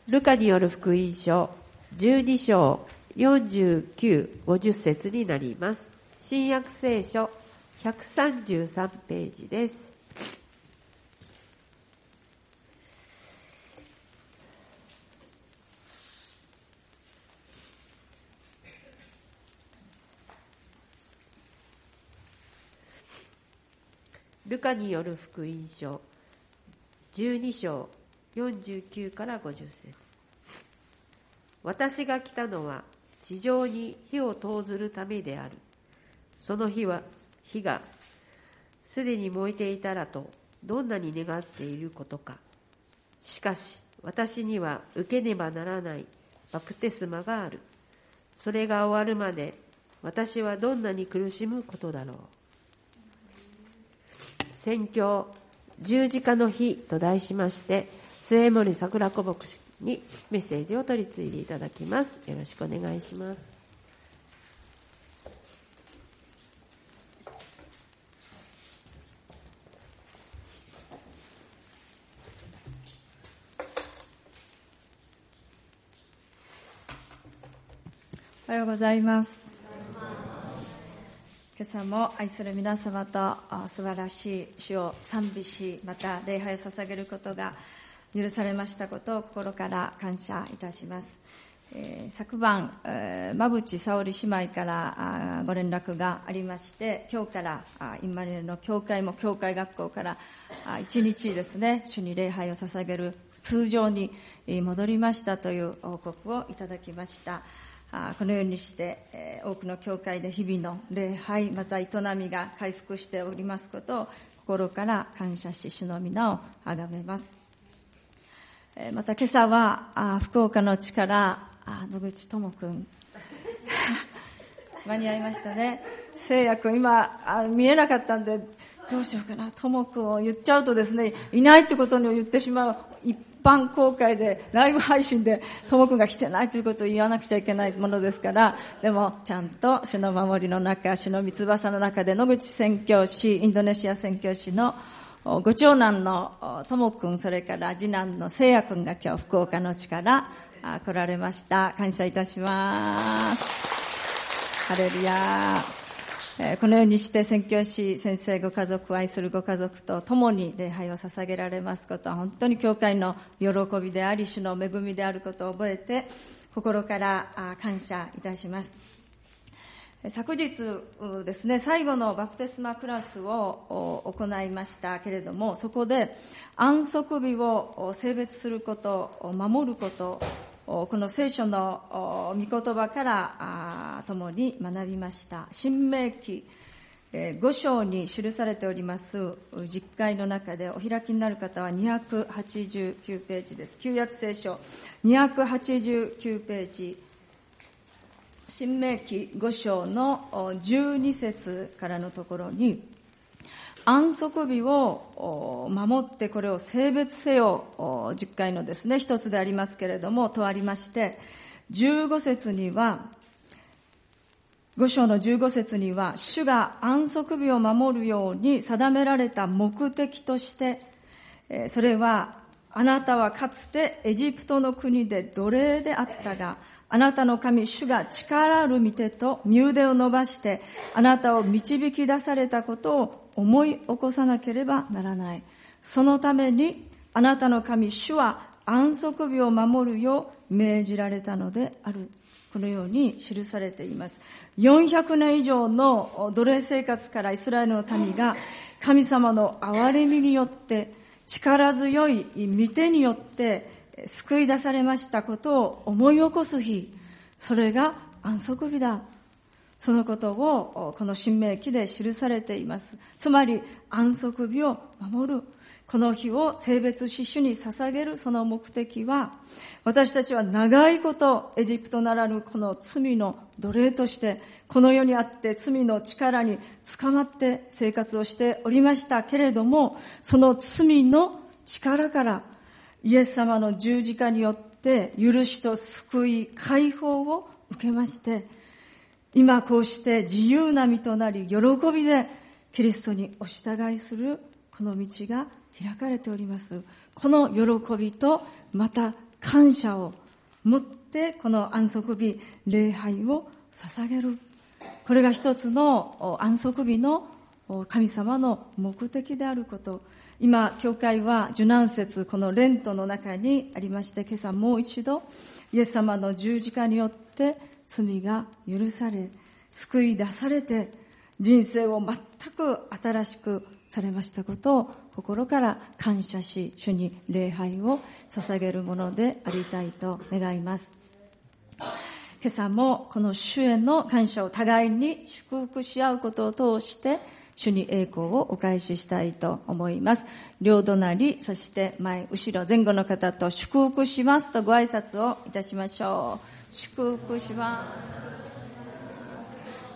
ルカによる福音書12章49、50節になります。新約聖書133ページです。ルカによる福音書12章49から50節。私が来たのは地上に火を投ずるためである。その火がすでに燃えていたらとどんなに願っていることか。しかし私には受けねばならないバプテスマがある。それが終わるまで私はどんなに苦しむことだろう。宣教十字架の日と題しまして、末森桜子牧師にメッセージを取り次いでいただきます。よろしくお願いします。 おはようございます。今朝も愛する皆様と素晴らしい主を賛美し、また礼拝を捧げることが許されましたことを心から感謝いたします。昨晩、馬淵沙織姉妹からご連絡がありまして、今日からインマニュエルの教会も教会学校から一日ですね、主に礼拝を捧げる通常に戻りましたという報告をいただきました。このようにして、多くの教会で日々の礼拝また営みが回復しておりますことを心から感謝し、主の皆を崇めます。また今朝は福岡の地から野口智くん間に合いましたね。聖夜君今見えなかったんでどうしようかな、智くんを言っちゃうとですね、いないってことを言ってしまう。一般公開でライブ配信で智くんが来てないということを言わなくちゃいけないものですから、でもちゃんと主の守りの中、主の御翼の中で野口宣教師、インドネシア宣教師のご長男の智くん、それから次男の聖夜くんが今日福岡の地から来られました。感謝いたします。ハレルヤ。このようにして宣教師先生ご家族を愛するご家族と共に礼拝を捧げられますことは本当に教会の喜びであり、主の恵みであることを覚えて心から感謝いたします。昨日ですね、最後のバプテスマクラスを行いましたけれども、そこで安息日を性別すること、守ること、この聖書の御言葉から共に学びました。新明記5章に記されております実会の中でお開きになる方は289ページです。旧約聖書289ページ、新明記5章の12節からのところに、安息日を守ってこれを性別せよ、10回のですね一つでありますけれどもとありまして、15節には、5章の15節には、主が安息日を守るように定められた目的として、それはあなたはかつてエジプトの国で奴隷であったが、あなたの神主が力ある御手と身腕を伸ばしてあなたを導き出されたことを思い起こさなければならない。そのためにあなたの神主は安息日を守るよう命じられたのである。このように記されています。400年以上の奴隷生活からイスラエルの民が神様の憐れみによって力強い御手によって救い出されましたことを思い起こす日、それが安息日だ。そのことをこの新明記で記されています。つまり安息日を守る、この日を聖別し主に捧げる、その目的は、私たちは長いことエジプトならぬこの罪の奴隷としてこの世にあって罪の力に捕まって生活をしておりましたけれども、その罪の力からイエス様の十字架によって許しと救い、解放を受けまして、今こうして自由な身となり、喜びでキリストにお従いするこの道が開かれております。この喜びとまた感謝を持ってこの安息日礼拝を捧げる。これが一つの安息日の神様の目的であること。今教会は受難節、このレントの中にありまして、今朝もう一度イエス様の十字架によって罪が許され、救い出されて人生を全く新しくされましたことを心から感謝し、主に礼拝を捧げるものでありたいと願います。今朝もこの主への感謝を互いに祝福し合うことを通して主に栄光をお返ししたいと思います。両隣、そして前、後ろ、前後の方と祝福しますとご挨拶をいたしましょう。祝福します。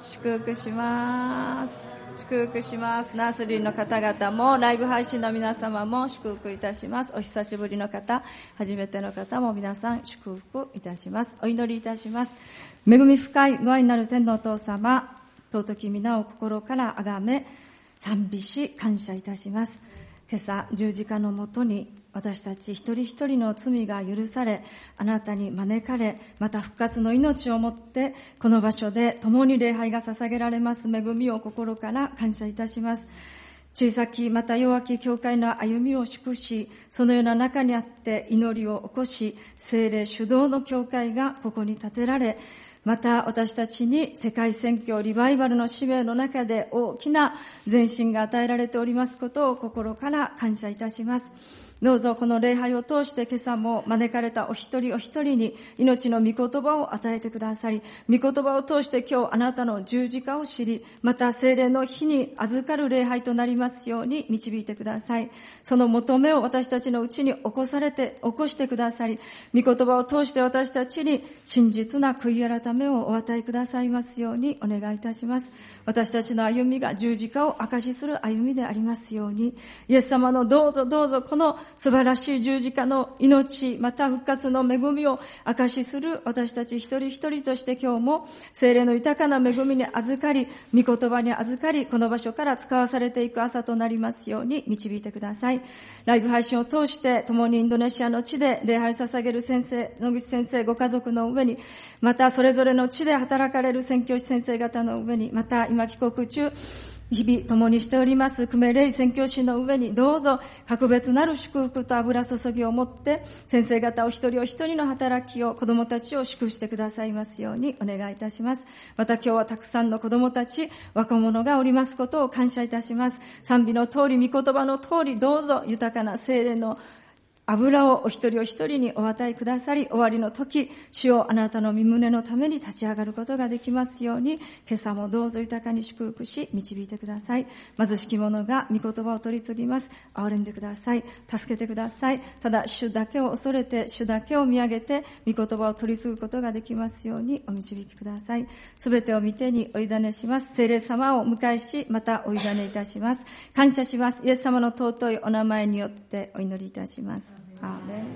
祝福します。祝福します。ナースリーの方々も、ライブ配信の皆様も祝福いたします。お久しぶりの方、初めての方も皆さん祝福いたします。お祈りいたします。恵み深いご愛なる天のお父様、尊き皆を心からあがめ、賛美し感謝いたします。今朝十字架のもとに私たち一人一人の罪が許され、あなたに招かれ、また復活の命をもってこの場所で共に礼拝が捧げられます恵みを心から感謝いたします。小さきまた弱き教会の歩みを祝し、そのような中にあって祈りを起こし、聖霊主導の教会がここに建てられ、また私たちに世界宣教リバイバルの使命の中で大きな前進が与えられておりますことを心から感謝いたします。どうぞこの礼拝を通して今朝も招かれたお一人お一人に命の御言葉を与えてくださり、御言葉を通して今日あなたの十字架を知り、また聖霊の日に預かる礼拝となりますように導いてください。その求めを私たちのうちに起こしてくださり、御言葉を通して私たちに真実な悔い改めをお与えくださいますようにお願いいたします。私たちの歩みが十字架を証しする歩みでありますように、イエス様のどうぞどうぞこの素晴らしい十字架の命、また復活の恵みを証しする私たち一人一人として今日も聖霊の豊かな恵みに預かり、御言葉に預かり、この場所から使わされていく朝となりますように導いてください。ライブ配信を通して共にインドネシアの地で礼拝捧げる先生、野口先生ご家族の上に、またそれぞれの地で働かれる宣教師先生方の上に、また今帰国中日々共にしております久米霊宣教師の上にどうぞ格別なる祝福と油注ぎをもって先生方お一人お一人の働きを子供たちを祝福してくださいますようにお願いいたします。また今日はたくさんの子供たち若者がおりますことを感謝いたします。賛美の通り御言葉の通りどうぞ豊かな聖霊の油をお一人お一人にお与えくださり、終わりの時、主よあなたの御胸のために立ち上がることができますように、今朝もどうぞ豊かに祝福し、導いてください。貧しき者が御言葉を取り継ぎます。憐れんでください。助けてください。ただ、主だけを恐れて、主だけを見上げて、御言葉を取り継ぐことができますようにお導きください。すべてを御手にお委ねします。聖霊様をお迎えし、またお委ねいたします。感謝します。イエス様の尊いお名前によってお祈りいたします。アーメ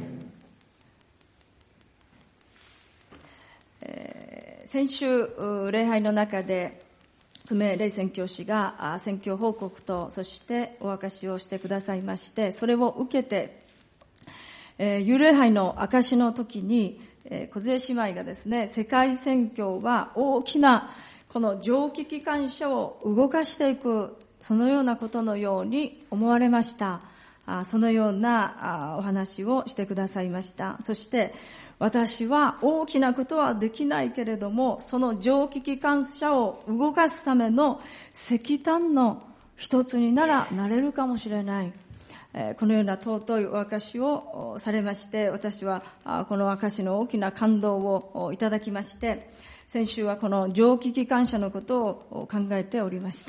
ン。先週礼拝の中で久米霊宣教師が宣教報告とそしてお明かしをしてくださいまして、それを受けて幽霊杯の証の時に梢姉妹がですね、世界宣教は大きなこの蒸気機関車を動かしていく、そのようなことのように思われました。そのようなお話をしてくださいました。そして私は大きなことはできないけれども、その蒸気機関車を動かすための石炭の一つになれるかもしれない。このような尊いお証しをされまして、私はこの証しの大きな感動をいただきまして、先週はこの蒸気機関車のことを考えておりました。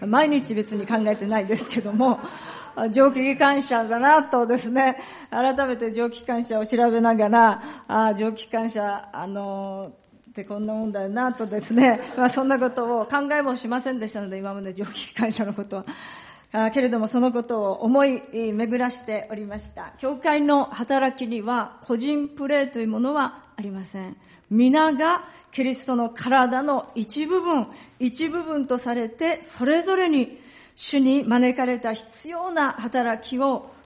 毎日別に考えてないですけども、蒸気機関車だなとですね、改めて蒸気機関車を調べながら、蒸気機関車ってこんなもんだよなとですね、そんなことを考えもしませんでしたので、今まで蒸気機関車のことは。けれどもそのことを思い巡らしておりました。教会の働きには個人プレーというものはありません。皆がキリストの体の一部分とされて、それぞれに主に招かれた必要な働きを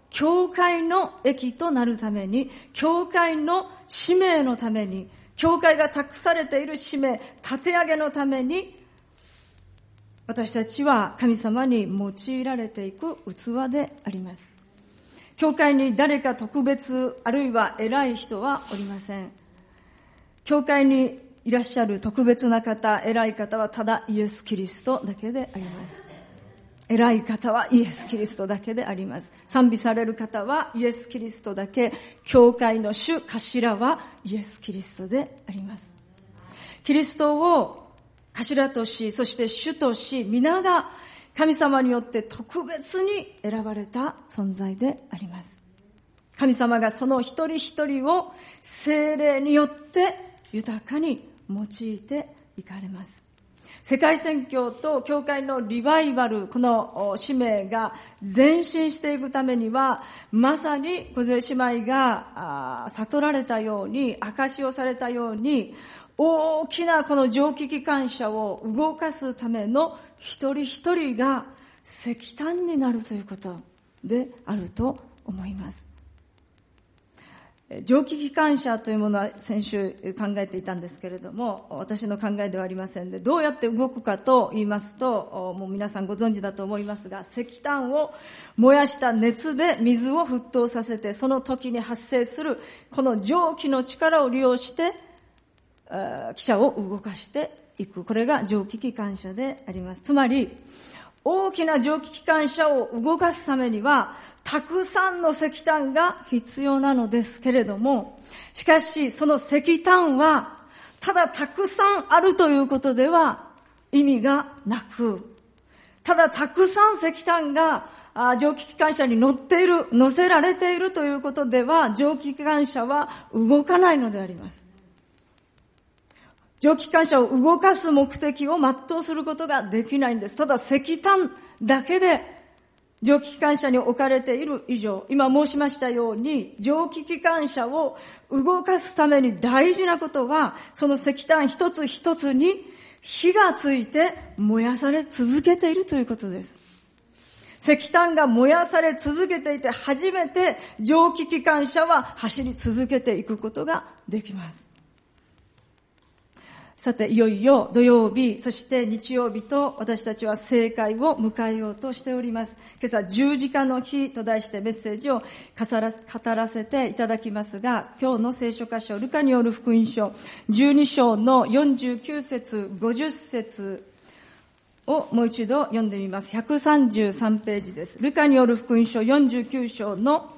教会の益となるために、教会の使命のために、教会が託されている使命、立て上げのために、私たちは神様に用いられていく器であります。教会に誰か特別、あるいは偉い人はおりません。教会にいらっしゃる特別な方、偉い方はただイエス・キリストだけであります。偉い方はイエス・キリストだけであります。賛美される方はイエス・キリストだけ、教会の主、頭はイエス・キリストであります。キリストを頭とし、そして主とし、皆が神様によって特別に選ばれた存在であります。神様がその一人一人を聖霊によって豊かに用いていかれます。世界宣教と教会のリバイバル、この使命が前進していくためには、まさに小杖姉妹が悟られたように、証しをされたように、大きなこの蒸気機関車を動かすための一人一人が石炭になるということであると思います。蒸気機関車というものは先週考えていたんですけれども、私の考えではありませんで、どうやって動くかと言いますと、もう皆さんご存知だと思いますが、石炭を燃やした熱で水を沸騰させて、その時に発生するこの蒸気の力を利用して汽車を動かしていく。これが蒸気機関車であります。つまり大きな蒸気機関車を動かすためにはたくさんの石炭が必要なのですけれども、しかしその石炭はただたくさんあるということでは意味がなく、ただたくさん石炭が蒸気機関車に乗せられているということでは蒸気機関車は動かないのであります。蒸気機関車を動かす目的を全うすることができないんです。ただ石炭だけで蒸気機関車に置かれている以上、今申しましたように蒸気機関車を動かすために大事なことは、その石炭一つ一つに火がついて燃やされ続けているということです。石炭が燃やされ続けていて初めて蒸気機関車は走り続けていくことができます。さて、いよいよ土曜日、そして日曜日と私たちは聖会を迎えようとしております。今朝十字架の日と題してメッセージを語らせていただきますが、今日の聖書箇所、ルカによる福音書12章の49節50節をもう一度読んでみます。133ページです。ルカによる福音書49章の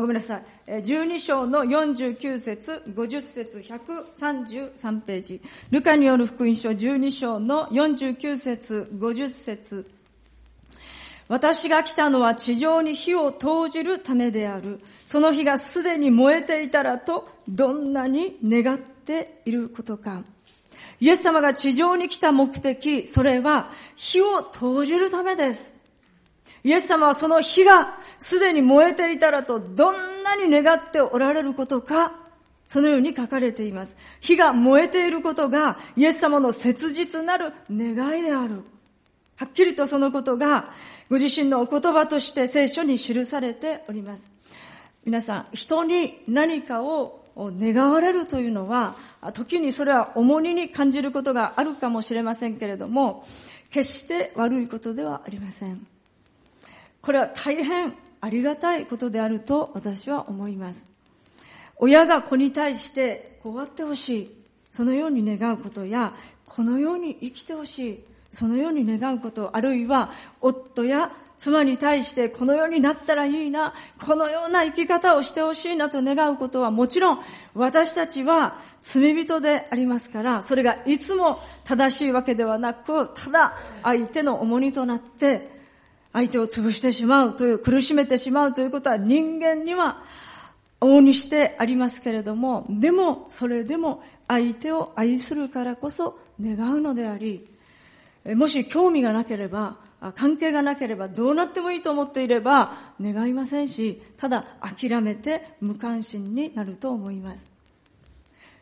12章の49節、50節、133ページ。ルカによる福音書12章の49節、50節。私が来たのは地上に火を投じるためである。その火がすでに燃えていたらと、どんなに願っていることか。イエス様が地上に来た目的、それは火を投じるためです。イエス様はその火がすでに燃えていたらとどんなに願っておられることか、そのように書かれています。火が燃えていることがイエス様の切実なる願いである。はっきりとそのことがご自身のお言葉として聖書に記されております。皆さん、人に何かを願われるというのは、時にそれは重荷に感じることがあるかもしれませんけれども、決して悪いことではありません。これは大変ありがたいことであると私は思います。親が子に対してこうあってほしい、そのように願うことや、このように生きてほしい、そのように願うこと、あるいは夫や妻に対してこのようになったらいいな、このような生き方をしてほしいなと願うことは、もちろん私たちは罪人でありますから、それがいつも正しいわけではなく、ただ相手の重荷となって相手を潰してしまうという、苦しめてしまうということは人間には往々にしてありますけれども、でもそれでも相手を愛するからこそ願うのであり、もし興味がなければ、関係がなければ、どうなってもいいと思っていれば願いませんし、ただ諦めて無関心になると思います。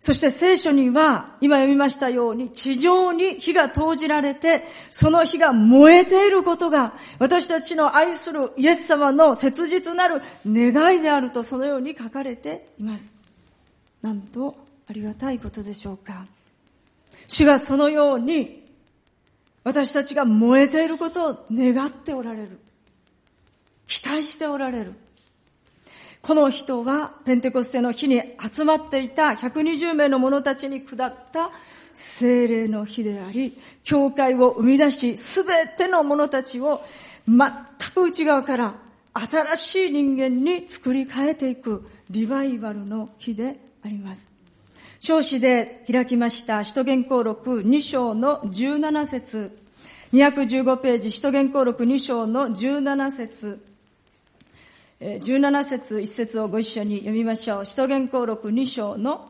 そして聖書には、今読みましたように、地上に火が投じられて、その火が燃えていることが、私たちの愛するイエス様の切実なる願いであると、そのように書かれています。なんとありがたいことでしょうか。主がそのように、私たちが燃えていることを願っておられる。期待しておられる。この人はペンテコステの日に集まっていた120名の者たちに下った聖霊の日であり、教会を生み出し、すべての者たちを全く内側から新しい人間に作り変えていくリバイバルの日であります。唱詩で開きました使徒言行録2章の17節、215ページ、使徒言行録2章の17節、17節1節をご一緒に読みましょう。使徒言行録2章の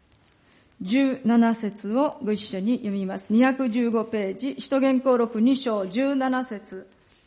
17節をご一緒に読みます。215ページ、使徒言行録2章17節。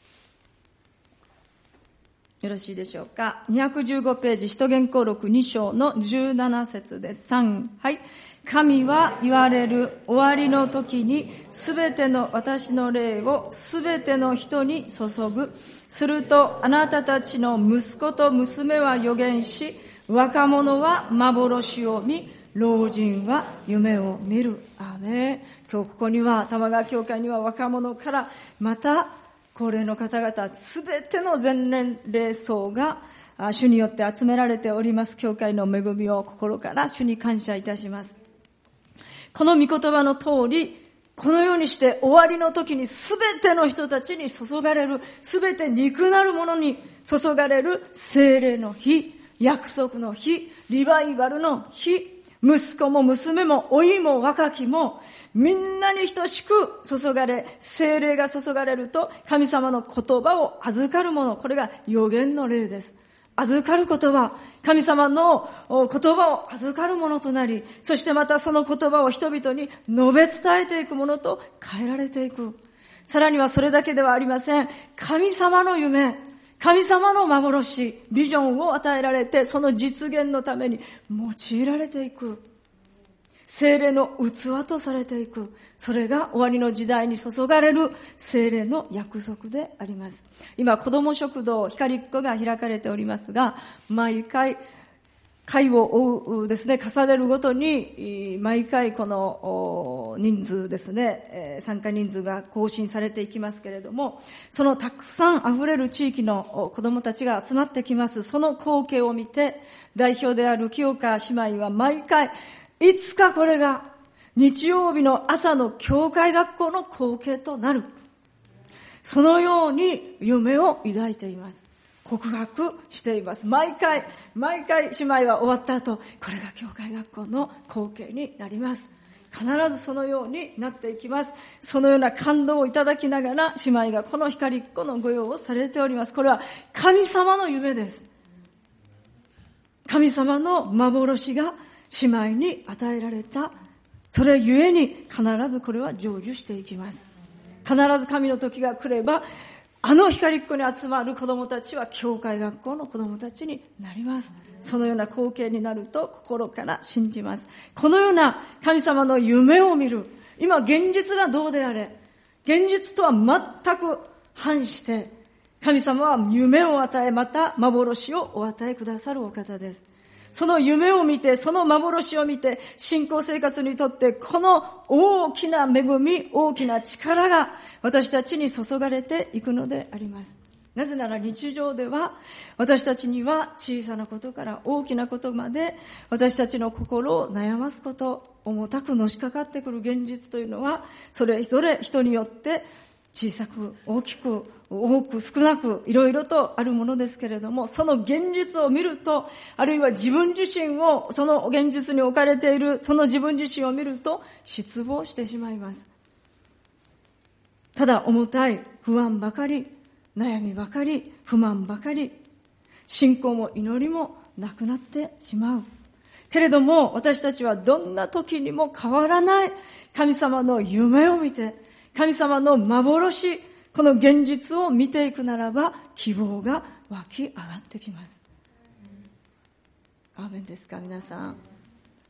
よろしいでしょうか。215ページ、使徒言行録2章の17節です。3、はい。神は言われる終わりの時に、すべての私の霊をすべての人に注ぐ。するとあなたたちの息子と娘は預言し、若者は幻を見、老人は夢を見る。アーメン。今日ここには、玉川教会には若者から、また高齢の方々、すべての全年齢層が主によって集められております。教会の恵みを心から主に感謝いたします。この御言葉の通り、このようにして終わりの時にすべての人たちに注がれる、すべて肉なるものに注がれる聖霊の日、約束の日、リバイバルの日、息子も娘も老いも若きもみんなに等しく注がれ、聖霊が注がれると神様の言葉を預かるもの、これが預言の霊です。預かる言葉、神様の言葉を預かるものとなり、そしてまたその言葉を人々に述べ伝えていくものと変えられていく。さらにはそれだけではありません。神様の夢、神様の幻、ビジョンを与えられて、その実現のために用いられていく。聖霊の器とされていく。それが終わりの時代に注がれる聖霊の約束であります。今、子供食堂、光っ子が開かれておりますが、毎回、回を追うですね、重ねるごとに、毎回この人数ですね、参加人数が更新されていきますけれども、そのたくさん溢れる地域の子供たちが集まってきます。その光景を見て、代表である清川姉妹は毎回、いつかこれが日曜日の朝の教会学校の光景となる。そのように夢を抱いています。告白しています。毎回姉妹は終わった後、これが教会学校の光景になります。必ずそのようになっていきます。そのような感動をいただきながら、姉妹がこの光っ子の御用をされております。これは神様の夢です。神様の幻が姉妹に与えられた。それゆえに必ずこれは成就していきます。必ず神の時が来れば、あの光っ子に集まる子供たちは教会学校の子供たちになります。そのような光景になると心から信じます。このような神様の夢を見る。今現実がどうであれ、現実とは全く反して、神様は夢を与え、また幻をお与えくださるお方です。その夢を見て、その幻を見て、信仰生活にとってこの大きな恵み、大きな力が私たちに注がれていくのであります。なぜなら日常では私たちには小さなことから大きなことまで私たちの心を悩ますこと、重たくのしかかってくる現実というのはそれぞれ人によって小さく大きく多く少なくいろいろとあるものですけれども、その現実を見ると、あるいは自分自身をその現実に置かれているその自分自身を見ると失望してしまいます。ただ重たい不安ばかり、悩みばかり、不満ばかり、信仰も祈りもなくなってしまう。けれども私たちはどんな時にも変わらない神様の夢を見て、神様の幻、この現実を見ていくならば希望が湧き上がってきます。アーメンですか皆さん。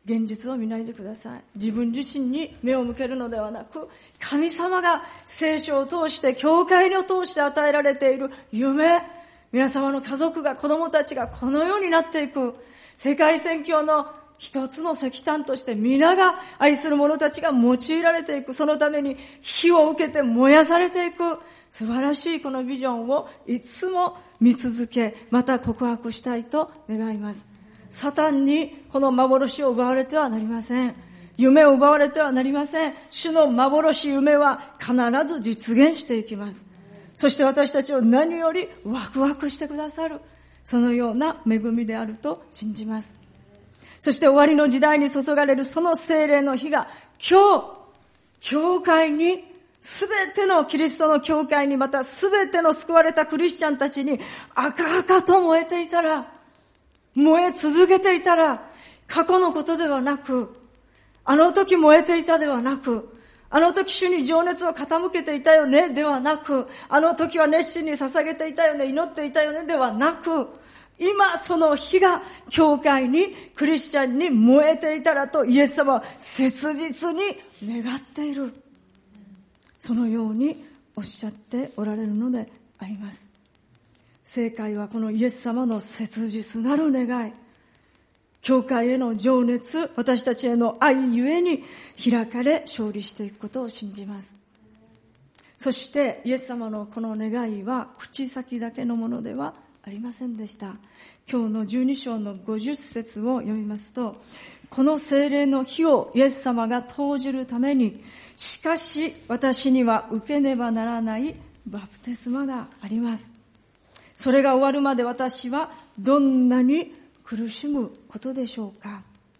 現実を見ないでください。自分自身に目を向けるのではなく、神様が聖書を通して、教会を通して与えられている夢、皆様の家族が、子供たちがこのようになっていく、世界宣教の一つの石炭として皆が愛する者たちが用いられていく、そのために火を受けて燃やされていく、素晴らしいこのビジョンをいつも見続け、また告白したいと願います。サタンにこの幻を奪われてはなりません。夢を奪われてはなりません。主の幻夢は必ず実現していきます。そして私たちを何よりワクワクしてくださる、そのような恵みであると信じます。そして終わりの時代に注がれるその聖霊の火が今日、教会に、すべてのキリストの教会に、またすべての救われたクリスチャンたちに赤々と燃えていたら、燃え続けていたら、過去のことではなく、あの時燃えていたではなく、あの時主に情熱を傾けていたよねではなく、あの時は熱心に捧げていたよね、祈っていたよねではなく、今その火が教会に、クリスチャンに燃えていたらとイエス様は切実に願っている。そのようにおっしゃっておられるのであります。正解はこのイエス様の切実なる願い、教会への情熱、私たちへの愛ゆえに開かれ勝利していくことを信じます。そしてイエス様のこの願いは口先だけのものではありませんでした。今日の12章の50節を読みますと、この聖霊の火をイエス様が投じるために、しかし私には受けねばならないバプテスマがあります。それが終わるまで私はどんなに苦しむことでしょうか。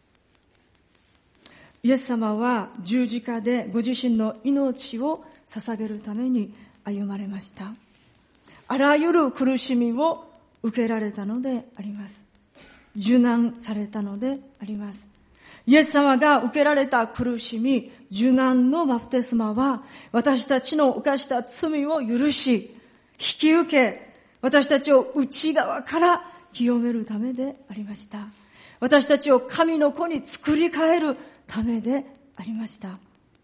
イエス様は十字架でご自身の命を捧げるために歩まれました。あらゆる苦しみを受けられたのであります。受難されたのであります。イエス様が受けられた苦しみ、受難のバプテスマは私たちの犯した罪を許し、引き受け、私たちを内側から清めるためでありました。私たちを神の子に作り変えるためでありました。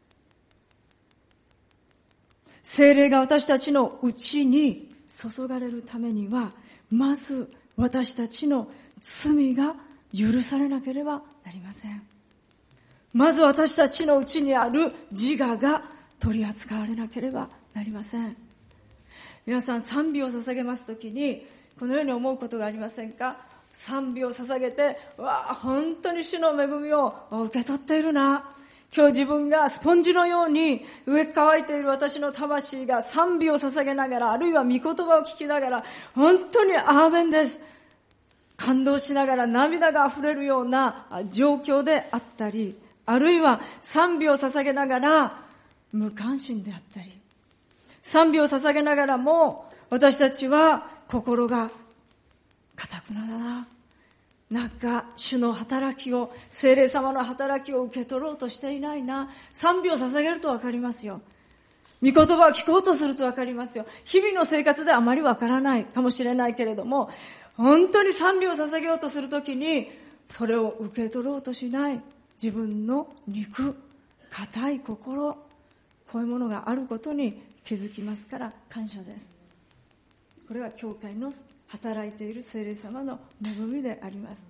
聖霊が私たちの内に注がれるためには、まず私たちの罪が許されなければなりません。まず私たちの内にある自我が取り扱われなければなりません。皆さん、賛美を捧げますときにこのように思うことがありませんか？賛美を捧げて、本当に主の恵みを受け取っているな。今日自分がスポンジのように上乾いている私の魂が賛美を捧げながら、あるいは御言葉を聞きながら、本当にアーメンです、感動しながら涙が溢れるような状況であったり、あるいは賛美を捧げながら無関心であったり、賛美を捧げながらも私たちは心が固くなだな、なんか主の働きを、聖霊様の働きを受け取ろうとしていないな。賛美を捧げるとわかりますよ。御言葉を聞こうとするとわかりますよ。日々の生活ではあまりわからないかもしれないけれども、本当に賛美を捧げようとするときにそれを受け取ろうとしない自分の肉、固い心、こういうものがあることに気づきますから感謝です。これは教会の働いている聖霊様の恵みであります。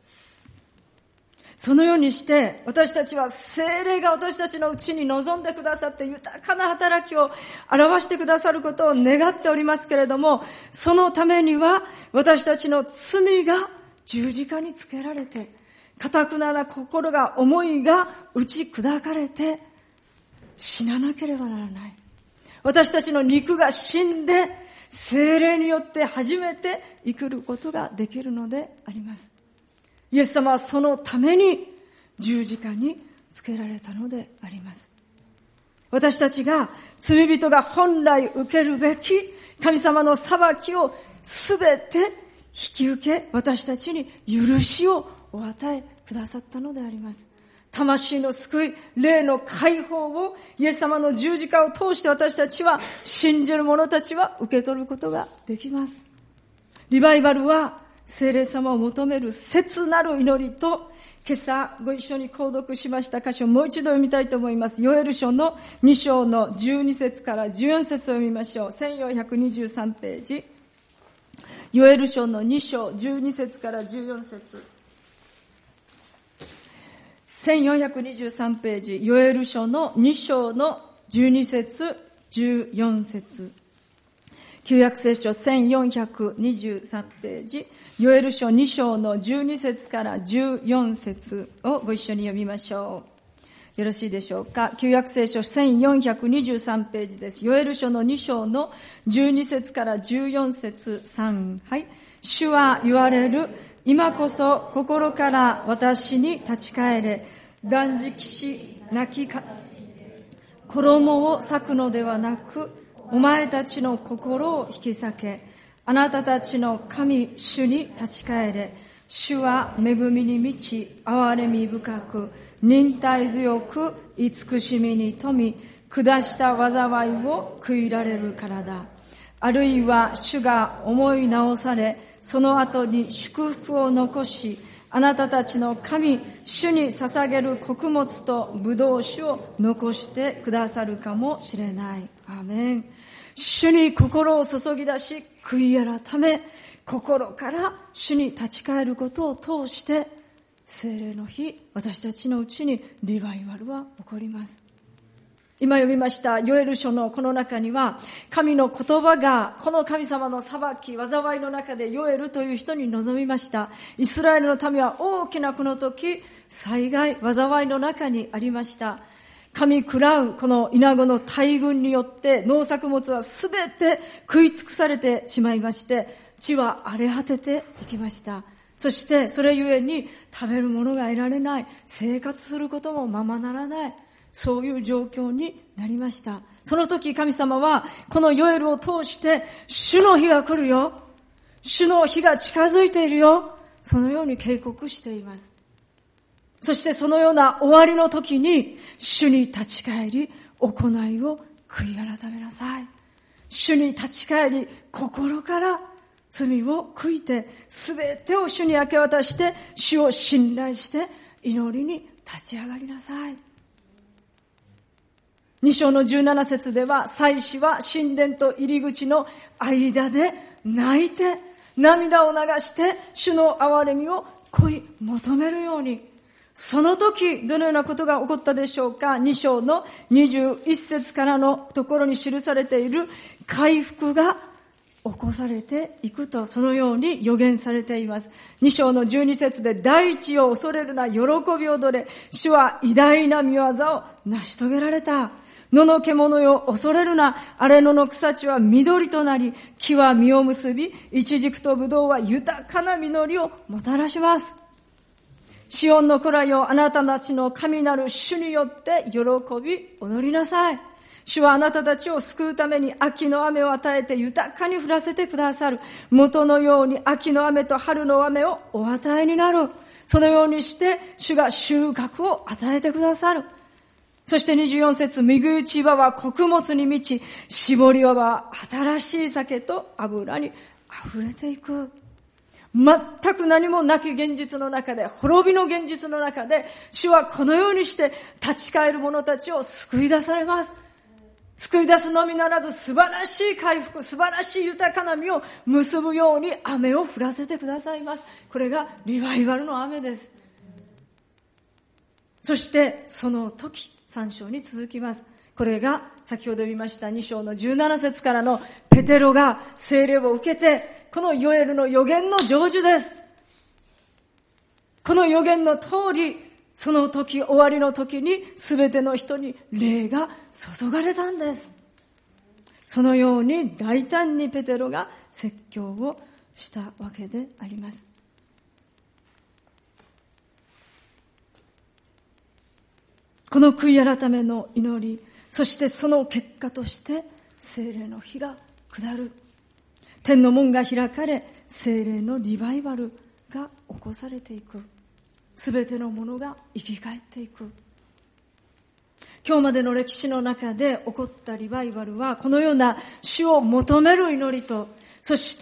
そのようにして私たちは聖霊が私たちのうちに望んでくださって豊かな働きを表してくださることを願っておりますけれども、そのためには私たちの罪が十字架につけられて、固くなな心が、思いが打ち砕かれて死ななければならない。私たちの肉が死んで聖霊によって初めて生きることができるのであります。イエス様はそのために十字架につけられたのであります。私たちが罪人が本来受けるべき神様の裁きをすべて引き受け、私たちに許しをお与えくださったのであります。魂の救い、霊の解放をイエス様の十字架を通して私たちは、信じる者たちは受け取ることができます。リバイバルは聖霊様を求める切なる祈りと、今朝ご一緒に購読しました箇所をもう一度読みたいと思います。ヨエル書の2章の12節から14節を読みましょう。1423ページ。ヨエル書の2章12節から14節。1423ページ。ヨエル書の2章の12節14節。旧約聖書1423ページ。ヨエル書2章の12節から14節をご一緒に読みましょう。よろしいでしょうか。旧約聖書1423ページです。ヨエル書の2章の12節から14節3。はい。主は言われる。今こそ心から私に立ち返れ。断食し、泣きか、衣を裂くのではなく、お前たちの心を引き裂け。あなたたちの神、主に立ち返れ。主は恵みに満ち、憐れみ深く、忍耐強く、慈しみに富み、下した災いを悔いられるからだ。あるいは主が思い直され、その後に祝福を残し、あなたたちの神、主に捧げる穀物と葡萄酒を残してくださるかもしれない。アーメン。主に心を注ぎ出し、悔い改め、心から主に立ち返ることを通して、聖霊の日、私たちのうちにリバイバルは起こります。今読みましたヨエル書のこの中には、神の言葉がこの神様の裁き、災いの中でヨエルという人に臨みました。イスラエルの民は大きなこの時、災害、災いの中にありました。神喰らうこのイナゴの大群によって農作物はすべて食い尽くされてしまいまして、地は荒れ果てていきました。そしてそれゆえに食べるものが得られない、生活することもままならない、そういう状況になりました。その時神様はこのヨエルを通して、主の日が来るよ、主の日が近づいているよ、そのように警告しています。そしてそのような終わりの時に、主に立ち返り、行いを悔い改めなさい。主に立ち返り、心から罪を悔いて、すべてを主に明け渡して、主を信頼して、祈りに立ち上がりなさい。2章の17節では、祭司は神殿と入り口の間で泣いて、涙を流して、主の憐れみを恋求めるように、その時、どのようなことが起こったでしょうか。2章の21節からのところに記されている回復が起こされていくと、そのように予言されています。2章の12節で、大地を恐れるな、喜び踊れ。主は偉大な見業を成し遂げられた。野の獣よ、恐れるな。荒れ野の草地は緑となり、木は実を結び、イチジクとブドウは豊かな実りをもたらします。シオンの子らよ、あなたたちの神なる主によって喜び踊りなさい。主はあなたたちを救うために秋の雨を与えて豊かに降らせてくださる。元のように秋の雨と春の雨をお与えになる。そのようにして主が収穫を与えてくださる。そして24節、右打ち場は穀物に満ち、絞り場は新しい酒と油に溢れていく。全く何もなき現実の中で、滅びの現実の中で、主はこのようにして立ち返る者たちを救い出されます。救い出すのみならず、素晴らしい回復、素晴らしい豊かな実を結ぶように雨を降らせてくださいます。これがリバイバルの雨です。そしてその時、3章に続きます。これが先ほど見ました2章の17節からのペテロが聖霊を受けて、このヨエルの予言の成就です。この予言の通り、その時、終わりの時に全ての人に霊が注がれたんです。そのように大胆にペテロが説教をしたわけであります。この悔い改めの祈り、そしてその結果として聖霊の火が下る。天の門が開かれ、聖霊のリバイバルが起こされていく。すべてのものが生き返っていく。今日までの歴史の中で起こったリバイバルは、このような主を求める祈りと、そして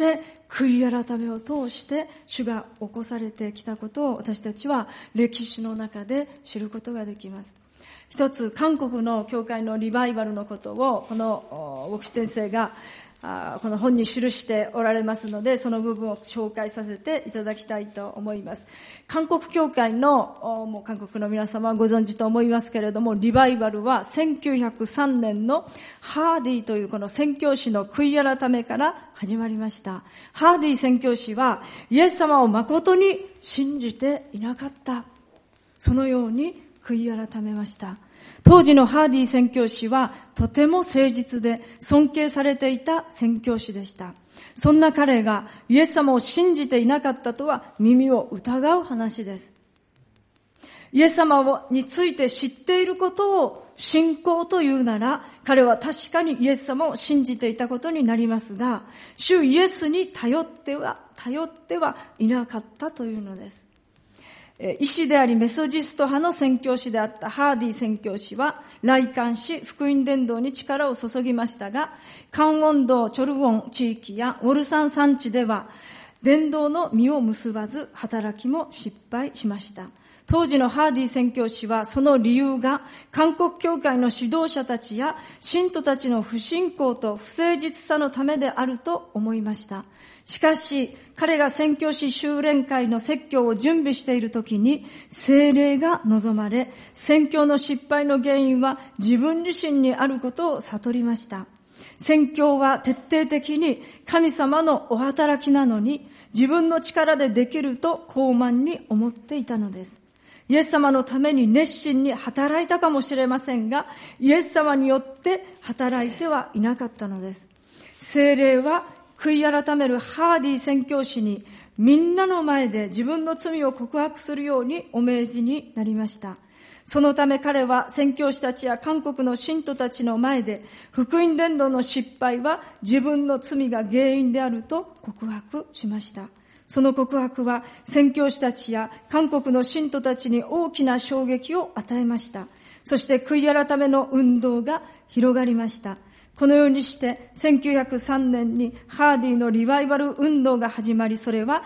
悔い改めを通して主が起こされてきたことを私たちは歴史の中で知ることができます。一つ、韓国の教会のリバイバルのことをこの牧師先生がこの本に記しておられますので、その部分を紹介させていただきたいと思います。韓国教会の、もう韓国の皆様はご存知と思いますけれども、リバイバルは1903年のハーディというこの宣教師の悔い改めから始まりました。ハーディ宣教師はイエス様を誠に信じていなかった。そのように悔い改めました。当時のハーディ宣教師はとても誠実で尊敬されていた宣教師でした。そんな彼がイエス様を信じていなかったとは耳を疑う話です。イエス様について知っていることを信仰というなら、彼は確かにイエス様を信じていたことになりますが、主イエスに頼ってはいなかったというのです。医師でありメソジスト派の宣教師であったハーディ宣教師は来韓し福音伝道に力を注ぎましたが、カンウォン道チョルウォン地域やウォルサン山地では伝道の実を結ばず働きも失敗しました。当時のハーディ宣教師はその理由が韓国教会の指導者たちや信徒たちの不信仰と不誠実さのためであると思いました。しかし、彼が宣教師修練会の説教を準備しているときに、聖霊が望まれ、宣教の失敗の原因は自分自身にあることを悟りました。宣教は徹底的に神様のお働きなのに、自分の力でできると高慢に思っていたのです。イエス様のために熱心に働いたかもしれませんが、イエス様によって働いてはいなかったのです。聖霊は悔い改めるハーディ宣教師にみんなの前で自分の罪を告白するようにお命じになりました。そのため彼は宣教師たちや韓国の信徒たちの前で福音伝道の失敗は自分の罪が原因であると告白しました。その告白は宣教師たちや韓国の信徒たちに大きな衝撃を与えました。そして悔い改めの運動が広がりました。このようにして1903年にハーディのリバイバル運動が始まり、それは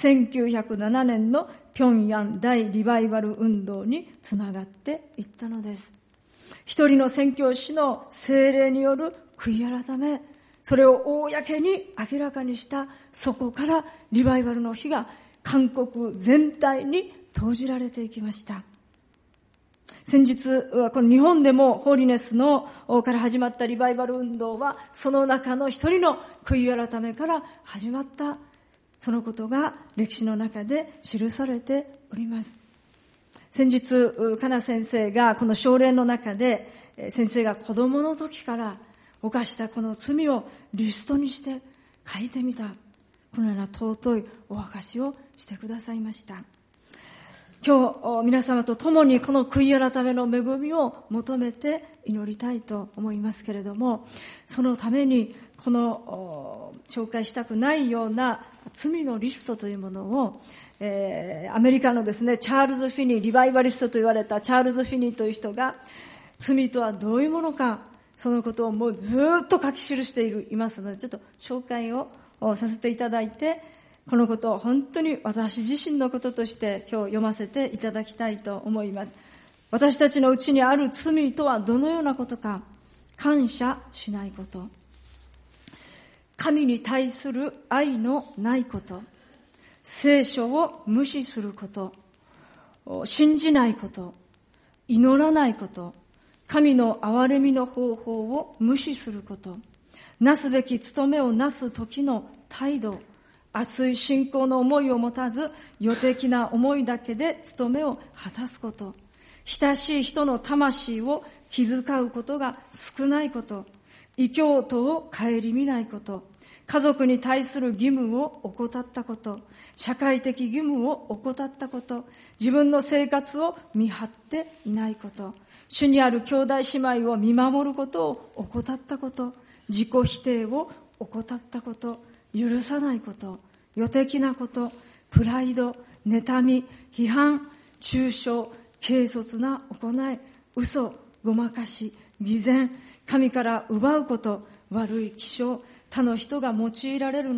1907年の平壌大リバイバル運動につながっていったのです。一人の宣教師の聖霊による悔い改め、それを公に明らかにしたそこからリバイバルの火が韓国全体に投じられていきました。先日、この日本でもホーリネスのから始まったリバイバル運動は、その中の一人の悔い改めから始まった、そのことが歴史の中で記されております。先日、カナ先生がこの奨励の中で、先生が子供の時から犯したこの罪をリストにして書いてみた。このような尊いお証しをしてくださいました。今日皆様と共にこの悔い改めの恵みを求めて祈りたいと思いますけれども、そのためにこの紹介したくないような罪のリストというものを、アメリカのですね、チャールズ・フィニー、リバイバリストと言われたチャールズ・フィニーという人が、罪とはどういうものか、そのことをもうずっと書き記していますので、ちょっと紹介をさせていただいて、このことを本当に私自身のこととして今日読ませていただきたいと思います。私たちのうちにある罪とはどのようなことか。感謝しないこと。神に対する愛のないこと。聖書を無視すること。信じないこと。祈らないこと。神の憐れみの方法を無視すること。なすべき務めをなす時の態度。熱い信仰の思いを持たず、予的な思いだけで務めを果たすこと。親しい人の魂を気遣うことが少ないこと。異教徒を顧みないこと。家族に対する義務を怠ったこと。社会的義務を怠ったこと。自分の生活を見張っていないこと。主にある兄弟姉妹を見守ることを怠ったこと。自己否定を怠ったこと。許さないこと、予的なこと、プライド、妬み、批判、中傷、軽率な行い、嘘、ごまかし、偽善、神から奪うこと、悪い気性、他の人が用いられるのを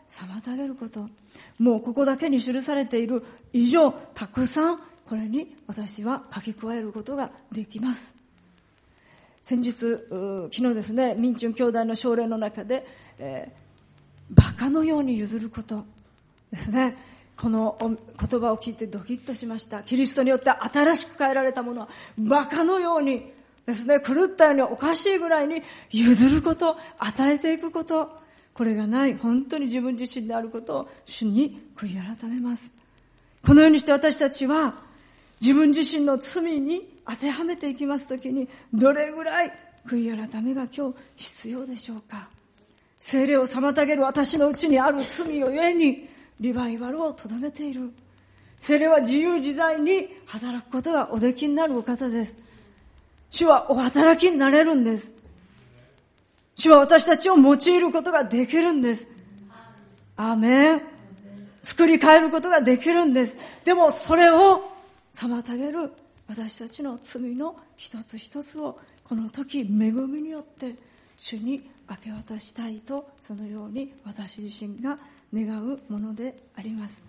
妨げること。もうここだけに記されている以上、たくさんこれに私は書き加えることができます。先日、昨日ですね、民中兄弟の奨励の中で、馬鹿のように譲ることですね。この言葉を聞いてドキッとしました。キリストによって新しく変えられたものは馬鹿のようにですね、狂ったようにおかしいぐらいに譲ること、与えていくこと、これがない本当に自分自身であることを主に悔い改めます。このようにして私たちは自分自身の罪に当てはめていきますときに、どれぐらい悔い改めが今日必要でしょうか。聖霊を妨げる私のうちにある罪をゆえにリバイバルをとどめている。聖霊は自由自在に働くことがおできになるお方です。主はお働きになれるんです。主は私たちを用いることができるんです。アーメン。作り変えることができるんです。でもそれを妨げる私たちの罪の一つ一つをこの時恵みによって主に明け渡したいと、そのように私自身が願うものであります。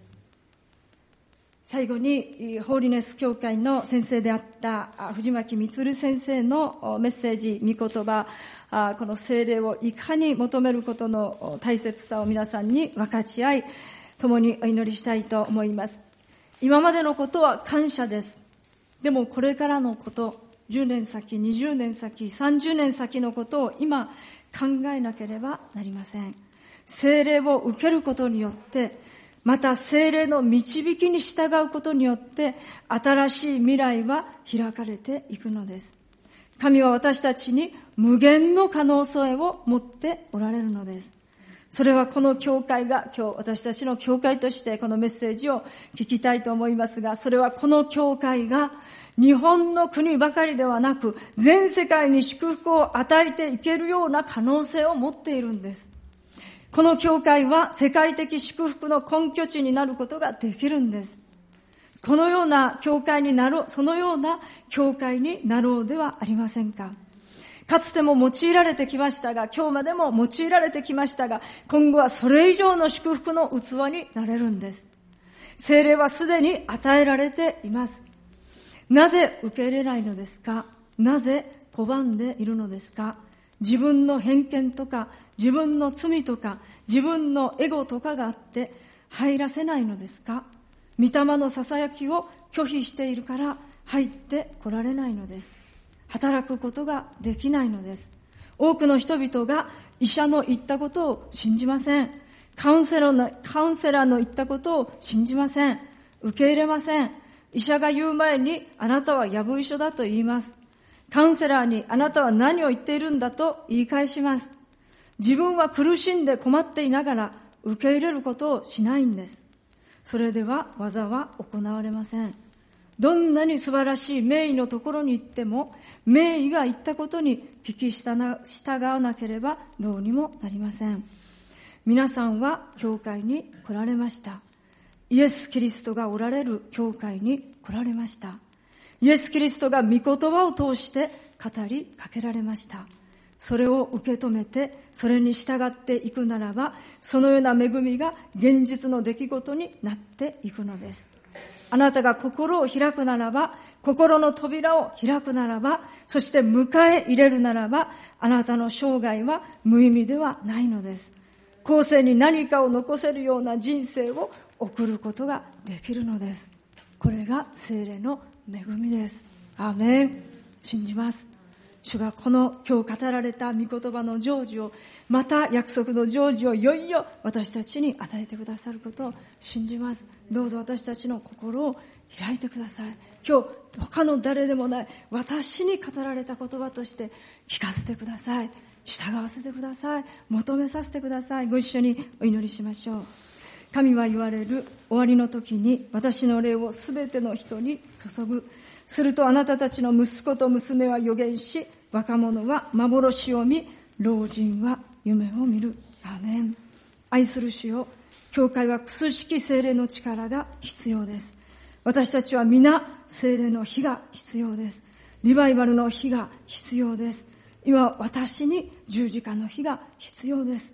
最後にホーリネス教会の先生であった藤巻充先生のメッセージ、御言葉、この聖霊をいかに求めることの大切さを皆さんに分かち合い、共にお祈りしたいと思います。今までのことは感謝です。でもこれからのこと、10年先、20年先、30年先のことを今考えなければなりません。聖霊を受けることによって、また聖霊の導きに従うことによって、新しい未来は開かれていくのです。神は私たちに無限の可能性を持っておられるのです。それはこの教会が、今日私たちの教会としてこのメッセージを聞きたいと思いますが、それはこの教会が日本の国ばかりではなく、全世界に祝福を与えていけるような可能性を持っているんです。この教会は世界的祝福の根拠地になることができるんです。このような教会になろう、そのような教会になろうではありませんか。かつても用いられてきましたが、今日までも用いられてきましたが、今後はそれ以上の祝福の器になれるんです。聖霊はすでに与えられています。なぜ受け入れないのですか。なぜ拒んでいるのですか。自分の偏見とか、自分の罪とか、自分のエゴとかがあって入らせないのですか。御霊の囁きを拒否しているから入ってこられないのです。働くことができないのです。多くの人々が医者の言ったことを信じません。カウンセラーの言ったことを信じません。受け入れません。医者が言う前にあなたはやぶ医者だと言います。カウンセラーにあなたは何を言っているんだと言い返します。自分は苦しんで困っていながら受け入れることをしないんです。それでは技は行われません。どんなに素晴らしい名医のところに行っても、名医が言ったことに聞き従わなければどうにもなりません。皆さんは教会に来られました。イエス・キリストがおられる教会に来られました。イエス・キリストが御言葉を通して語りかけられました。それを受け止めて、それに従っていくならば、そのような恵みが現実の出来事になっていくのです。あなたが心を開くならば、心の扉を開くならば、そして迎え入れるならば、あなたの生涯は無意味ではないのです。後世に何かを残せるような人生を送ることができるのです。これが聖霊の恵みです。アーメン。信じます。主がこの今日語られた御言葉の成就を、また約束の成就をいよいよ私たちに与えてくださることを信じます。どうぞ私たちの心を開いてください。今日他の誰でもない私に語られた言葉として聞かせてください。従わせてください。求めさせてください。ご一緒にお祈りしましょう。神は言われる。終わりの時に私の霊をすべての人に注ぐ。するとあなたたちの息子と娘は預言し、若者は幻を見、老人は夢を見る。アーメン。愛する主よ、教会は苦しき聖霊の力が必要です。私たちは皆聖霊の火が必要です。リバイバルの火が必要です。今私に十字架の火が必要です。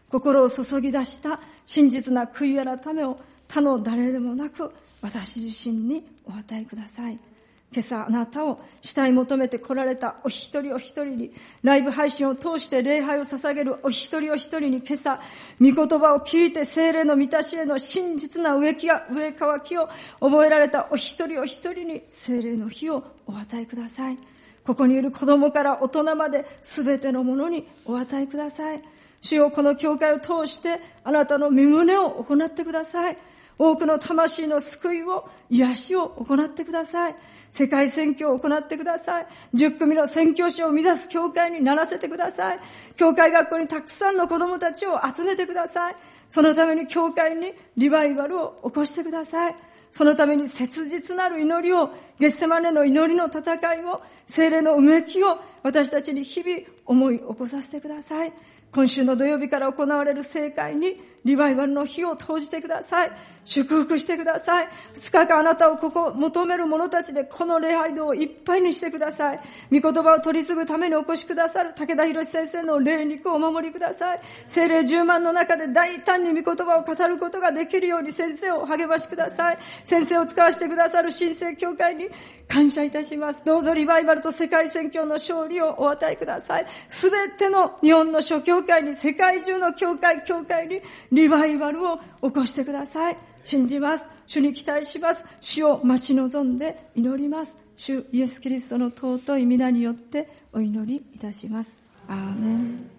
心を注ぎ出した真実な悔い改めを他の誰でもなく私自身にお与えください。今朝あなたを慕い求めて来られたお一人お一人に、ライブ配信を通して礼拝を捧げるお一人お一人に、今朝御言葉を聞いて聖霊の満たしへの真実な植乾きを覚えられたお一人お一人に聖霊の火をお与えください。ここにいる子供から大人まで全てのものにお与えください。主よ、この教会を通してあなたの御胸を行ってください。多くの魂の救いを、癒しを行ってください。世界宣教を行ってください。10組の宣教師を生み出す教会にならせてください。教会学校にたくさんの子供たちを集めてください。そのために教会にリバイバルを起こしてください。そのために切実なる祈りを、ゲッセマネの祈りの戦いを、聖霊のうめきを私たちに日々思い起こさせてください。今週の土曜日から行われる聖会にリバイバルの火を投じてください。祝福してください。2日間あなたをここ求める者たちでこの礼拝堂をいっぱいにしてください。御言葉を取り継ぐためにお越しくださる武田博先生の霊肉をお守りください。聖霊10万の中で大胆に御言葉を語ることができるように先生を励ましください。先生を使わせてくださる新生教会に感謝いたします。どうぞリバイバルと世界宣教の勝利をお与えください。すべての日本の諸教会に、世界中の教会にリバイバルを起こしてください。信じます。主に期待します。主を待ち望んで祈ります。主イエスキリストの尊い皆によってお祈りいたします。アーメン。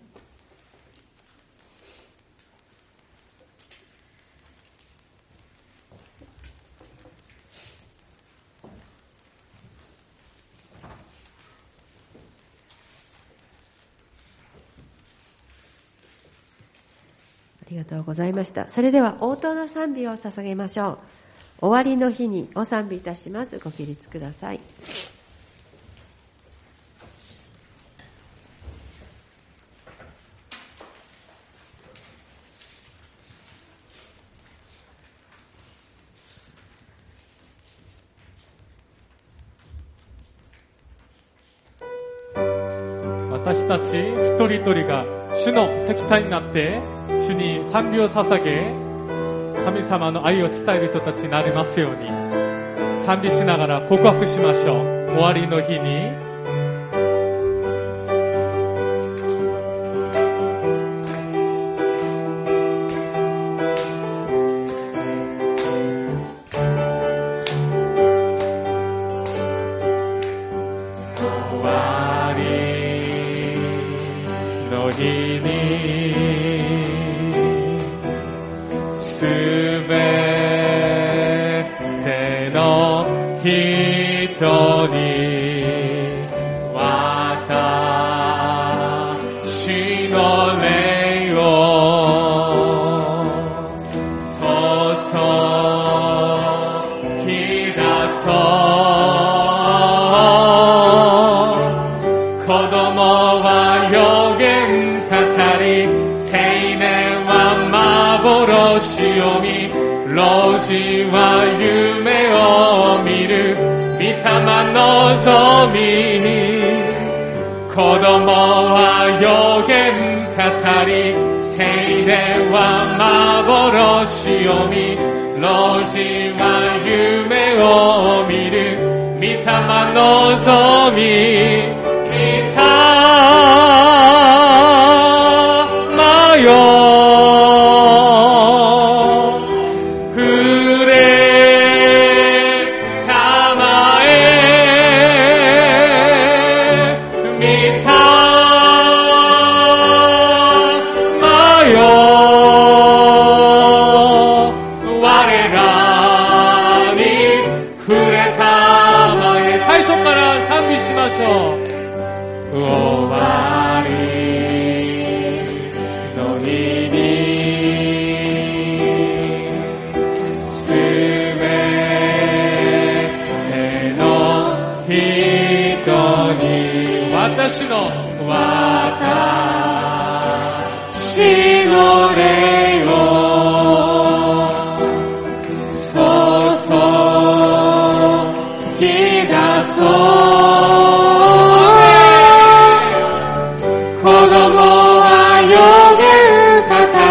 ありがとうございました。それでは応答の賛美を捧げましょう。終わりの日にお賛美いたします。ご起立ください。 私たち一人一人が主の石体になって主に賛美を捧げ、神様の愛を伝える人たちになりますように、賛美しながら告白しましょう。終わりの日に老人は夢を見る御霊望み、子供は予言語り、青年は幻を見、老人は夢を見る御霊望み、御霊よ私の霊を注ぎ出そう。子供は予言語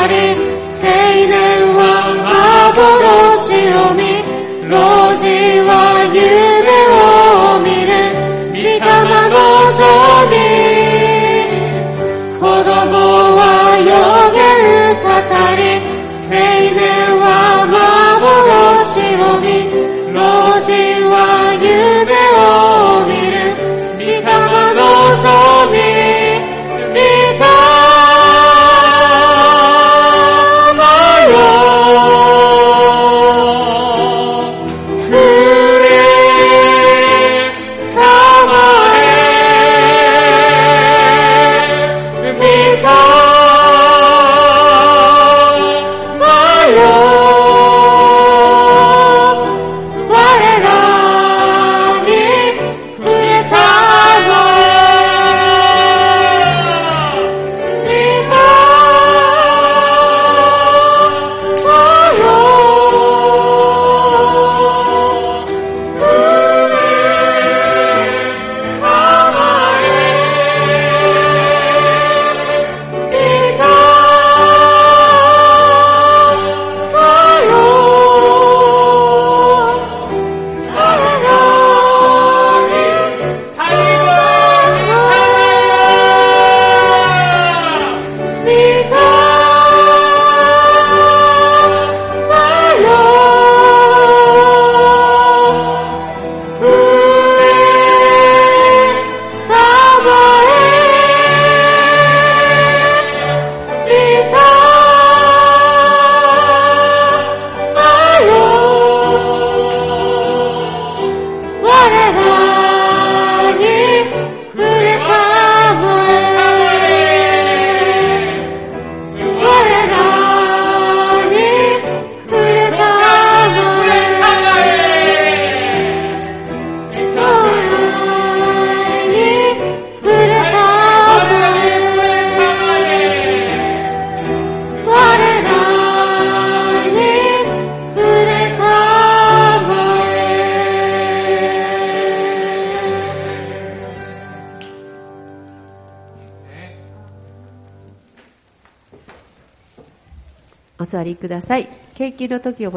お座りください。献金の時を